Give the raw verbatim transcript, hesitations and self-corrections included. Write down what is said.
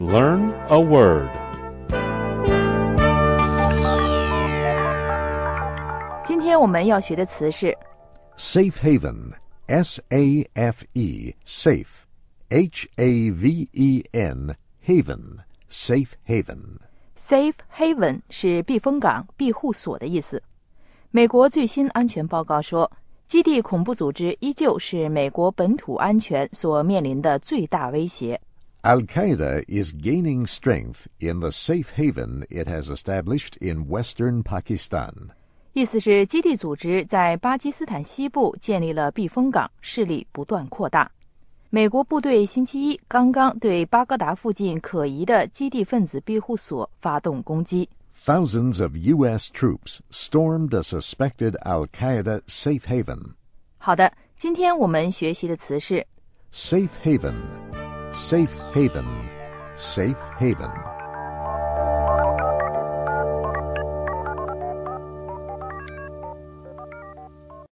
Learn a word. 今天我们要学的词是 Safe haven, S A F E, safe, H A V E N, haven, safe haven. Safe Haven 是避风港、庇护所的意思。美国最新安全报告说，基地恐怖组织依旧是美国本土安全所面临的最大威胁。 Al-Qaeda is gaining strength in the safe haven it has established in western Pakistan. 意思是基地组织在巴基斯坦西部建立了避风港，势力不断扩大。美国部队星期一刚刚对巴格达附近可疑的基地分子庇护所发动攻击。 Thousands of U S troops stormed a suspected Al-Qaeda safe haven. 好的，今天我们学习的词是 Safe haven, safe haven, safe haven.